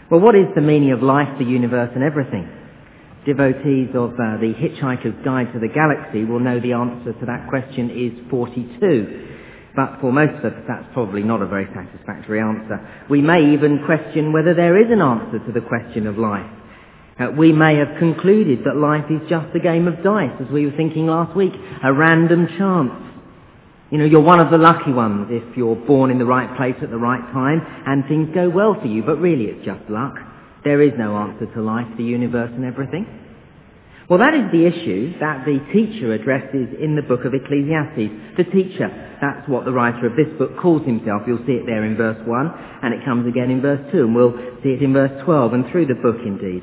Well, what is the meaning of life, the universe and everything? Devotees of the Hitchhiker's Guide to the Galaxy will know the answer to that question is 42. But for most of us, that's probably not a very satisfactory answer. We may even question whether there is an answer to the question of life. We may have concluded that life is just a game of dice, as we were thinking last week, a random chance. You know, you're one of the lucky ones if you're born in the right place at the right time and things go well for you, but really it's just luck. There is no answer to life, the universe and everything. Well, that is the issue that the teacher addresses in the book of Ecclesiastes. The teacher, that's what the writer of this book calls himself. You'll see it there in verse 1, and it comes again in verse 2, and we'll see it in verse 12 and through the book indeed.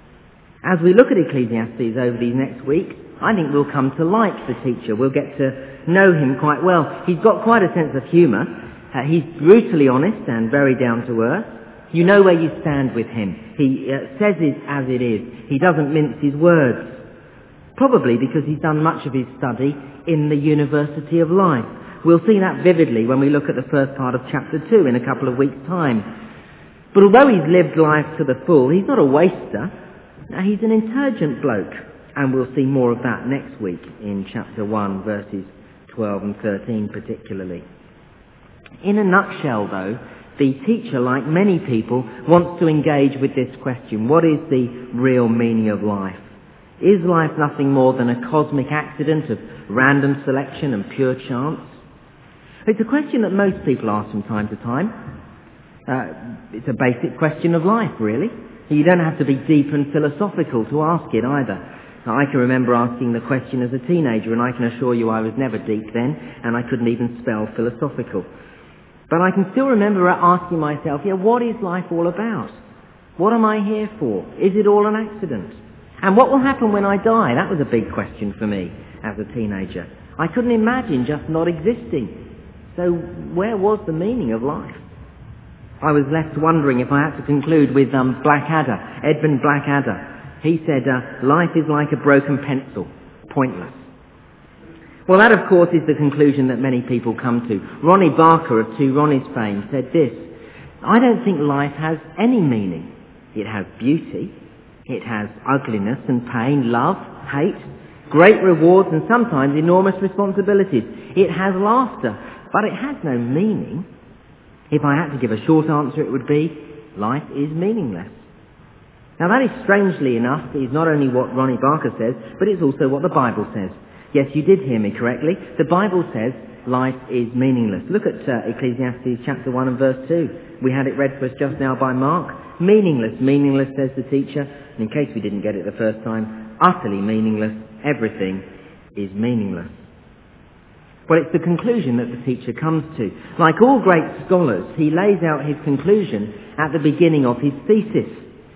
As we look at Ecclesiastes over these next weeks, I think we'll come to like the teacher. We'll get to know him quite well. He's got quite a sense of humour. He's brutally honest and very down to earth. You know where you stand with him. He says it as it is. He doesn't mince his words. Probably because he's done much of his study in the University of Life. We'll see that vividly when we look at the first part of chapter 2 in a couple of weeks' time. But although he's lived life to the full, he's not a waster. He's an intelligent bloke. And we'll see more of that next week in chapter 1, verses 12 and 13 particularly. In a nutshell, though, the teacher, like many people, wants to engage with this question. What is the real meaning of life? Is life nothing more than a cosmic accident of random selection and pure chance? It's a question that most people ask from time to time. It's a basic question of life, really. You don't have to be deep and philosophical to ask it either. I can remember asking the question as a teenager, and I can assure you I was never deep then, and I couldn't even spell philosophical. But I can still remember asking myself, what is life all about? What am I here for? Is it all an accident? And what will happen when I die? That was a big question for me as a teenager. I couldn't imagine just not existing. So where was the meaning of life? I was left wondering if I had to conclude with Blackadder, Edmund Blackadder. He said, life is like a broken pencil, pointless. Well, that, of course, is the conclusion that many people come to. Ronnie Barker of Two Ronnies fame said this: I don't think life has any meaning. It has beauty. It has ugliness and pain, love, hate, great rewards and sometimes enormous responsibilities. It has laughter, but it has no meaning. If I had to give a short answer, it would be, life is meaningless. Now that is, strangely enough, is not only what Ronnie Barker says, but it's also what the Bible says. Yes, you did hear me correctly. The Bible says life is meaningless. Look at Ecclesiastes chapter 1 and verse 2. We had it read for us just now by Mark. Meaningless, meaningless, says the teacher. And in case we didn't get it the first time, utterly meaningless. Everything is meaningless. Well, it's the conclusion that the teacher comes to. Like all great scholars, he lays out his conclusion at the beginning of his thesis.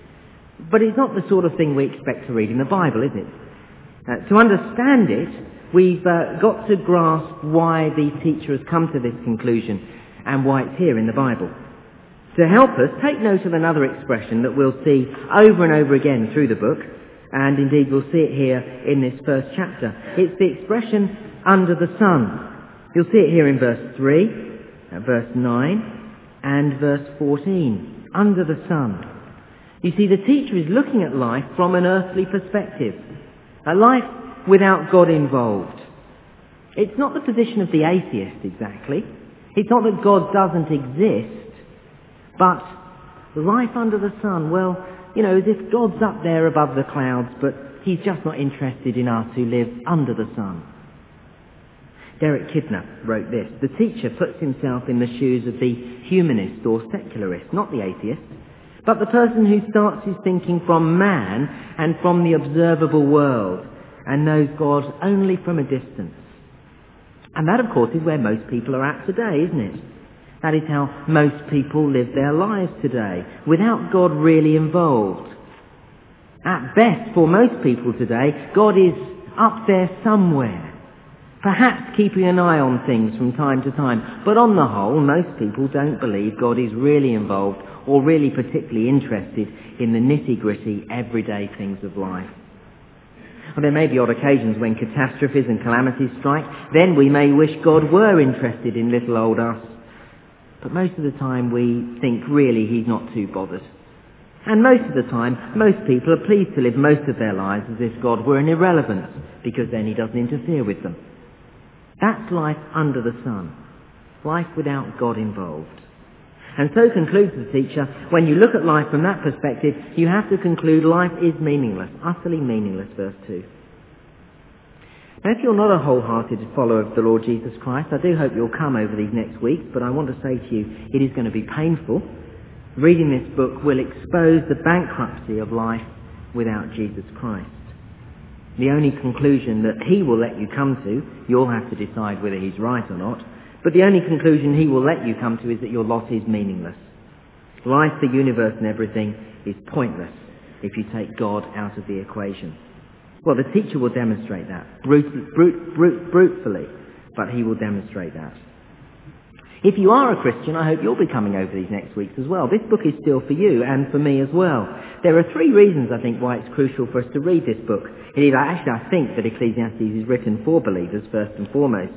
But it's not the sort of thing we expect to read in the Bible, is it? To understand it, we've got to grasp why the teacher has come to this conclusion and why it's here in the Bible. To help us, take note of another expression that we'll see over and over again through the book, and indeed we'll see it here in this first chapter. It's the expression, under the sun. You'll see it here in verse 3, verse 9, and verse 14. Under the sun. You see, the teacher is looking at life from an earthly perspective. A life without God involved. It's not the position of the atheist exactly. It's not that God doesn't exist, but life under the sun, well, as if God's up there above the clouds, but he's just not interested in us who live under the sun. Derek Kidner wrote this: the teacher puts himself in the shoes of the humanist or secularist, not the atheist, but the person who starts his thinking from man and from the observable world and knows God only from a distance. And that, of course, is where most people are at today, isn't it? That is how most people live their lives today, without God really involved. At best, for most people today, God is up there somewhere, perhaps keeping an eye on things from time to time. But on the whole, most people don't believe God is really involved or really particularly interested in the nitty-gritty, everyday things of life. Well, there may be odd occasions when catastrophes and calamities strike. Then we may wish God were interested in little old us. But most of the time we think really he's not too bothered. And most of the time, most people are pleased to live most of their lives as if God were an irrelevance, because then he doesn't interfere with them. That's life under the sun. Life without God involved. And so concludes the teacher, when you look at life from that perspective, you have to conclude life is meaningless, utterly meaningless, verse 2. Now, if you're not a wholehearted follower of the Lord Jesus Christ, I do hope you'll come over these next weeks, but I want to say to you, it is going to be painful. Reading this book will expose the bankruptcy of life without Jesus Christ. The only conclusion that he will let you come to, you'll have to decide whether he's right or not, but the only conclusion he will let you come to is that your lot is meaningless. Life, the universe and everything is pointless if you take God out of the equation. Well, the teacher will demonstrate that, brutally, but he will demonstrate that. If you are a Christian, I hope you'll be coming over these next weeks as well. This book is still for you and for me as well. There are 3 reasons, I think, why it's crucial for us to read this book. I think that Ecclesiastes is written for believers first and foremost.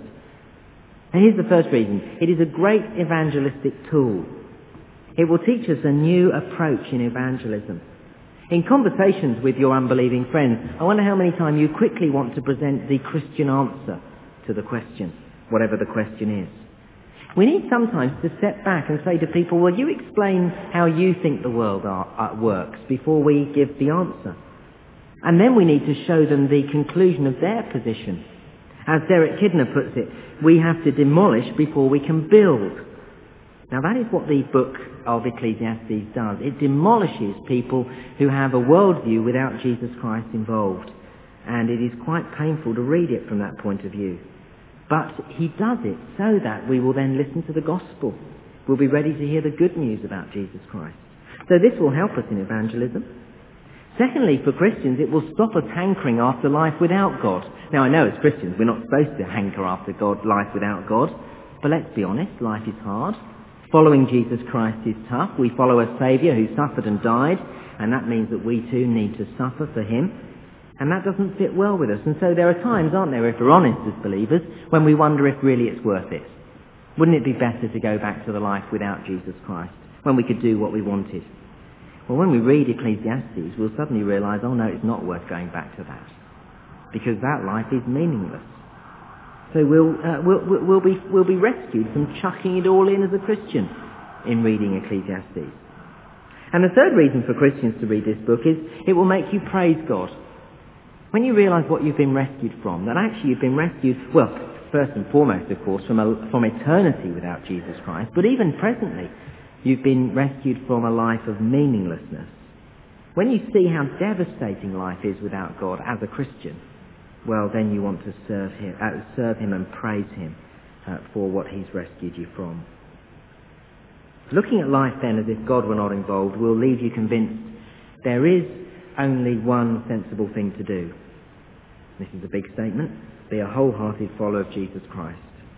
And here's the first reason. It is a great evangelistic tool. It will teach us a new approach in evangelism. In conversations with your unbelieving friends, I wonder how many times you quickly want to present the Christian answer to the question, whatever the question is. We need sometimes to step back and say to people, well, you explain how you think the world works before we give the answer. And then we need to show them the conclusion of their position. As Derek Kidner puts it, we have to demolish before we can build. Now that is what the book of Ecclesiastes does. It demolishes people who have a worldview without Jesus Christ involved. And it is quite painful to read it from that point of view. But he does it so that we will then listen to the gospel. We'll be ready to hear the good news about Jesus Christ. So this will help us in evangelism. Secondly, for Christians, it will stop us hankering after life without God. Now, I know as Christians we're not supposed to hanker after life without God, but let's be honest, life is hard. Following Jesus Christ is tough. We follow a Saviour who suffered and died, and that means that we too need to suffer for him. And that doesn't fit well with us. And so there are times, aren't there, if we're honest as believers, when we wonder if really it's worth it. Wouldn't it be better to go back to the life without Jesus Christ, when we could do what we wanted? Well, when we read Ecclesiastes, we'll suddenly realise, oh no, it's not worth going back to that, because that life is meaningless. So we'll be rescued from chucking it all in as a Christian in reading Ecclesiastes. And the third reason for Christians to read this book is it will make you praise God. When you realise what you've been rescued from, that actually you've been rescued, well, first and foremost, of course, from eternity without Jesus Christ, but even presently, you've been rescued from a life of meaninglessness. When you see how devastating life is without God as a Christian, well, then you want to serve him and praise him for what he's rescued you from. Looking at life then as if God were not involved will leave you convinced there is only one sensible thing to do. This is a big statement. Be a wholehearted follower of Jesus Christ.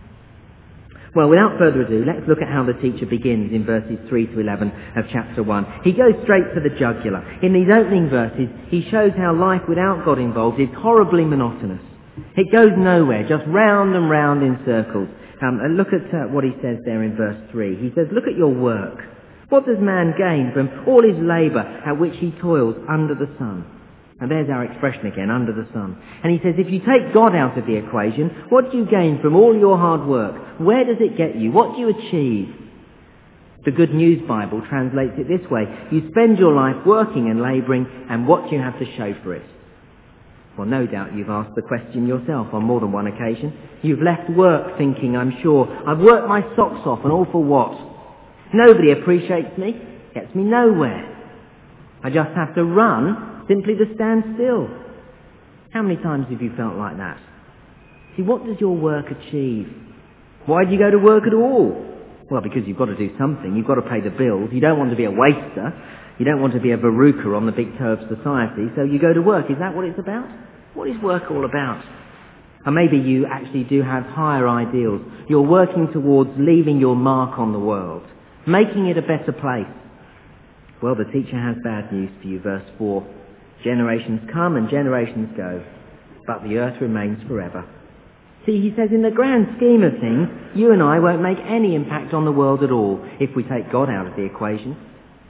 Well, without further ado, let's look at how the teacher begins in verses 3 to 11 of chapter 1. He goes straight to the jugular. In these opening verses, he shows how life without God involved is horribly monotonous. It goes nowhere, just round and round in circles. And look at what he says there in verse 3. He says, look at your work. What does man gain from all his labour at which he toils under the sun? And there's our expression again, under the sun. And he says, if you take God out of the equation, what do you gain from all your hard work? Where does it get you? What do you achieve? The Good News Bible translates it this way. You spend your life working and labouring, and what do you have to show for it? Well, no doubt you've asked the question yourself on more than one occasion. You've left work thinking, I'm sure, I've worked my socks off, and all for what? Nobody appreciates me, gets me nowhere. I just have to run simply to stand still. How many times have you felt like that? See, what does your work achieve? Why do you go to work at all? Well, because you've got to do something. You've got to pay the bills. You don't want to be a waster. You don't want to be a verruca on the big toe of society. So you go to work. Is that what it's about? What is work all about? Or maybe you actually do have higher ideals. You're working towards leaving your mark on the world, making it a better place. Well, the teacher has bad news for you, verse 4. Generations come and generations go, but the earth remains forever. See, he says, in the grand scheme of things, you and I won't make any impact on the world at all if we take God out of the equation.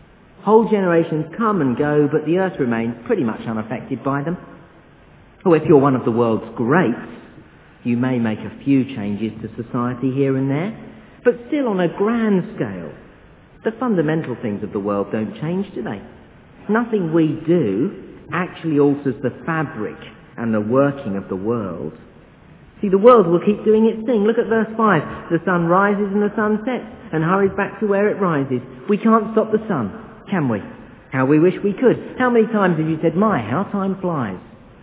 Whole generations come and go, but the earth remains pretty much unaffected by them. Or if you're one of the world's greats, you may make a few changes to society here and there, but still on a grand scale, the fundamental things of the world don't change, do they? Nothing we do actually alters the fabric and the working of the world. See, the world will keep doing its thing. Look at verse 5. The sun rises and the sun sets and hurries back to where it rises. We can't stop the sun, can we? How we wish we could. How many times have you said, my, how time flies?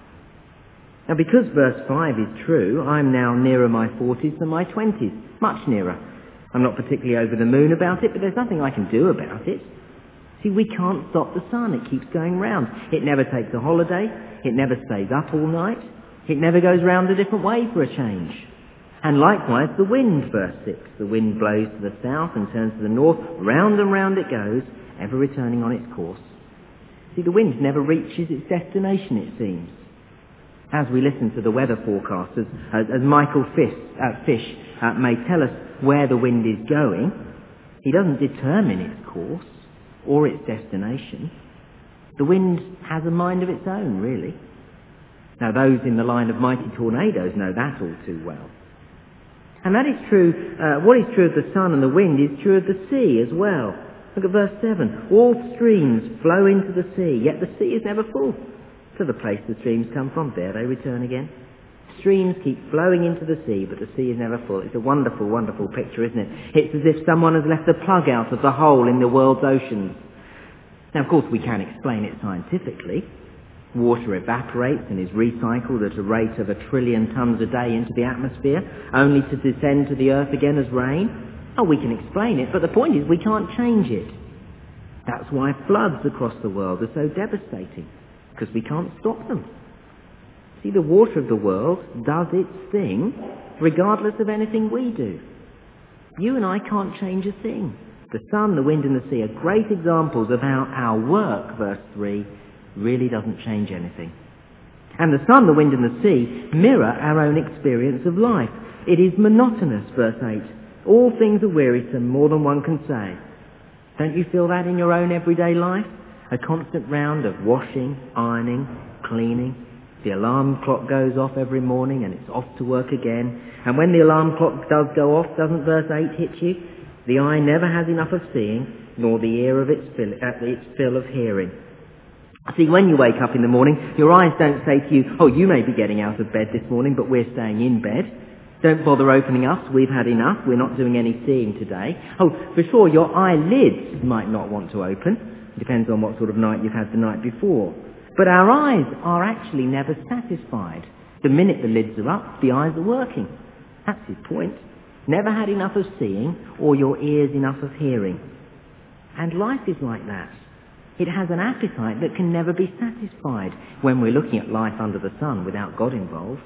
Now, because verse 5 is true, I'm now nearer my 40s than my 20s. Much nearer. I'm not particularly over the moon about it, but there's nothing I can do about it. See, we can't stop the sun. It keeps going round. It never takes a holiday. It never stays up all night. It never goes round a different way for a change. And likewise, the wind, verse 6. The wind blows to the south and turns to the north. Round and round it goes, ever returning on its course. See, the wind never reaches its destination, it seems. As we listen to the weather forecasters, as Michael Fish may tell us where the wind is going, he doesn't determine its course or its destination. The wind has a mind of its own, really. Now, those in the line of mighty tornadoes know that all too well. And that is true, what is true of the sun and the wind is true of the sea as well. Look at verse 7. All streams flow into the sea, yet the sea is never full. To the place the streams come from, there they return again. Streams keep flowing into the sea, but the sea is never full. It's a wonderful, wonderful picture, isn't it? It's as if someone has left a plug out of the hole in the world's oceans. Now, of course, we can explain it scientifically. Water evaporates and is recycled at a rate of 1 trillion tons a day into the atmosphere, only to descend to the earth again as rain. Oh, we can explain it, but the point is we can't change it. That's why floods across the world are so devastating, because we can't stop them. See, the water of the world does its thing regardless of anything we do. You and I can't change a thing. The sun, the wind and the sea are great examples of how our work, verse 3, really doesn't change anything. And the sun, the wind and the sea mirror our own experience of life. It is monotonous, verse 8. All things are wearisome, more than one can say. Don't you feel that in your own everyday life? A constant round of washing, ironing, cleaning. The alarm clock goes off every morning and it's off to work again. And when the alarm clock does go off, doesn't verse 8 hit you? The eye never has enough of seeing, nor the ear of its fill of hearing. See, when you wake up in the morning, your eyes don't say to you, oh, you may be getting out of bed this morning, but we're staying in bed. Don't bother opening us, we've had enough, we're not doing any seeing today. Oh, for sure, your eyelids might not want to open. Depends on what sort of night you've had the night before. But our eyes are actually never satisfied. The minute the lids are up, the eyes are working. That's his point. Never had enough of seeing, or your ears enough of hearing. And life is like that. It has an appetite that can never be satisfied when we're looking at life under the sun without God involved.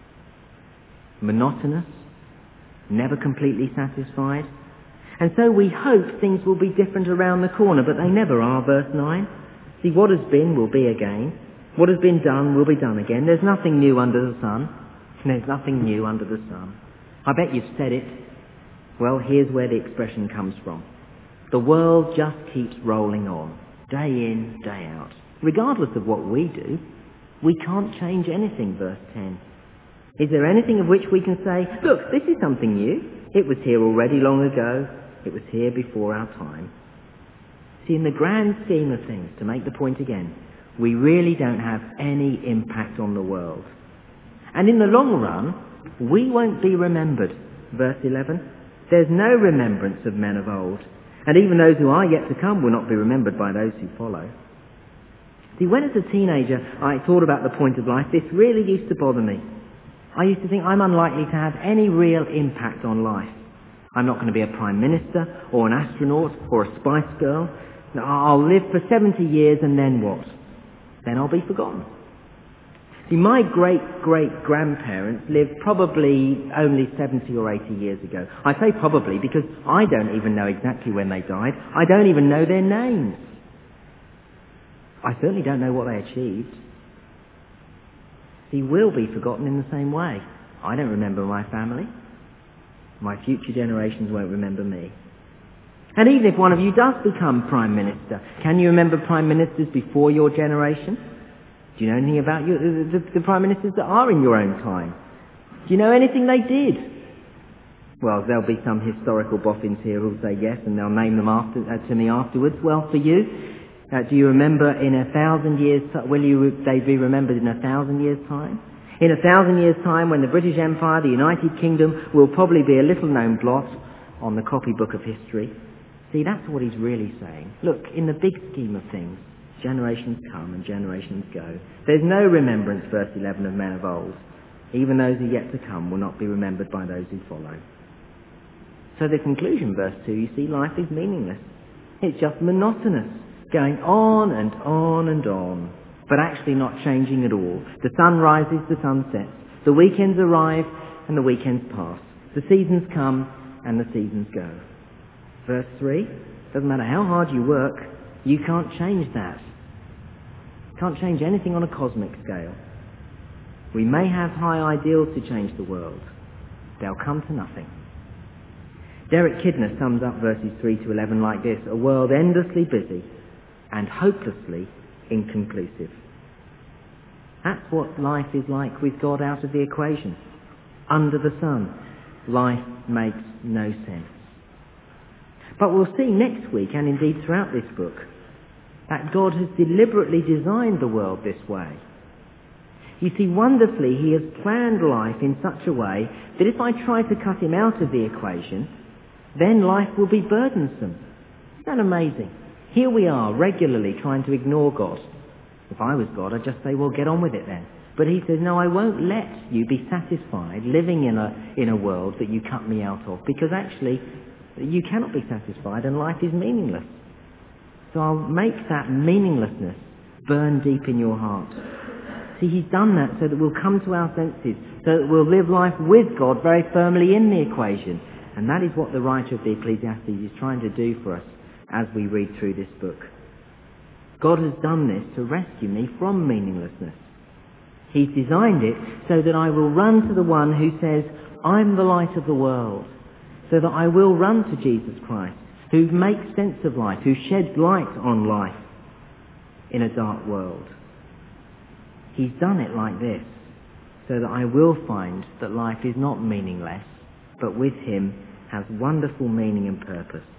Monotonous, never completely satisfied. And so we hope things will be different around the corner, but they never are, verse 9. See, what has been will be again. What has been done will be done again. There's nothing new under the sun. There's nothing new under the sun. I bet you've said it. Well, here's where the expression comes from. The world just keeps rolling on, day in, day out. Regardless of what we do, we can't change anything, verse 10. Is there anything of which we can say, look, this is something new. It was here already long ago. It was here before our time. See, in the grand scheme of things, to make the point again, we really don't have any impact on the world. And in the long run, we won't be remembered. Verse 11, there's no remembrance of men of old. And even those who are yet to come will not be remembered by those who follow. See, when as a teenager I thought about the point of life, this really used to bother me. I used to think I'm unlikely to have any real impact on life. I'm not going to be a prime minister or an astronaut or a Spice Girl. I'll live for 70 years and then what? Then I'll be forgotten. See, my great-great-grandparents lived probably only 70 or 80 years ago. I say probably because I don't even know exactly when they died. I don't even know their names. I certainly don't know what they achieved. See, we'll be forgotten in the same way. I don't remember my family. My future generations won't remember me. And even if one of you does become Prime Minister, can you remember Prime Ministers before your generation? Do you know anything about the Prime Ministers that are in your own time? Do you know anything they did? Well, there'll be some historical boffins here who'll say yes, and they'll name them to me afterwards. Well, for you, do you remember in 1,000 years, they be remembered in 1,000 years' time? In 1,000 years' time, when the British Empire, the United Kingdom, will probably be a little-known blot on the copybook of history. See, that's what he's really saying. Look, in the big scheme of things, generations come and generations go. There's no remembrance, verse 11, of men of old. Even those who are yet to come will not be remembered by those who follow. So the conclusion, verse 2, you see, life is meaningless. It's just monotonous, going on and on and on, but actually not changing at all. The sun rises, the sun sets. The weekends arrive and the weekends pass. The seasons come and the seasons go. Verse 3, doesn't matter how hard you work, you can't change that. Can't change anything on a cosmic scale. We may have high ideals to change the world. They'll come to nothing. Derek Kidner sums up verses 3 to 11 like this: a world endlessly busy and hopelessly inconclusive. That's what life is like with God out of the equation. Under the sun, life makes no sense. But we'll see next week, and indeed throughout this book, that God has deliberately designed the world this way. You see, wonderfully, he has planned life in such a way that if I try to cut him out of the equation, then life will be burdensome. Isn't that amazing? Here we are, regularly trying to ignore God. If I was God, I'd just say, well, get on with it then. But he says, no, I won't let you be satisfied living in a world that you cut me out of, because actually you cannot be satisfied and life is meaningless. So I'll make that meaninglessness burn deep in your heart. See, he's done that so that we'll come to our senses, so that we'll live life with God very firmly in the equation. And that is what the writer of the Ecclesiastes is trying to do for us as we read through this book. God has done this to rescue me from meaninglessness. He's designed it so that I will run to the one who says, I'm the light of the world. So that I will run to Jesus Christ, who makes sense of life, who sheds light on life in a dark world. He's done it like this, so that I will find that life is not meaningless, but with him has wonderful meaning and purpose.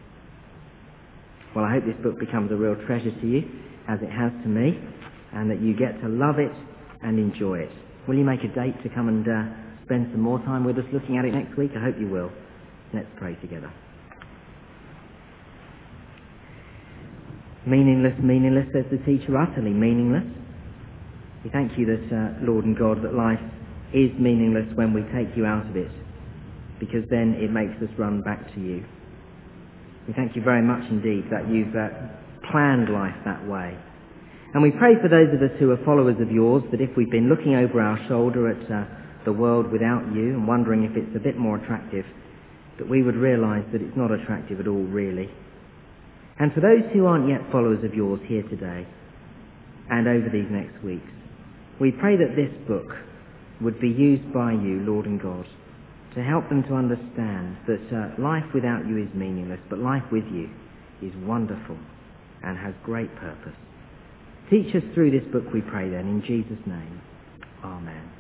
Well, I hope this book becomes a real treasure to you, as it has to me, and that you get to love it and enjoy it. Will you make a date to come and spend some more time with us looking at it next week? I hope you will. Let's pray together. Meaningless, meaningless, says the teacher, utterly meaningless. We thank you that, Lord and God, that life is meaningless when we take you out of it, because then it makes us run back to you. We thank you very much indeed that you've planned life that way. And we pray for those of us who are followers of yours, that if we've been looking over our shoulder at the world without you and wondering if it's a bit more attractive, that we would realise that it's not attractive at all, really. And for those who aren't yet followers of yours here today and over these next weeks, we pray that this book would be used by you, Lord and God, to help them to understand that life without you is meaningless, but life with you is wonderful and has great purpose. Teach us through this book, we pray then, in Jesus' name. Amen.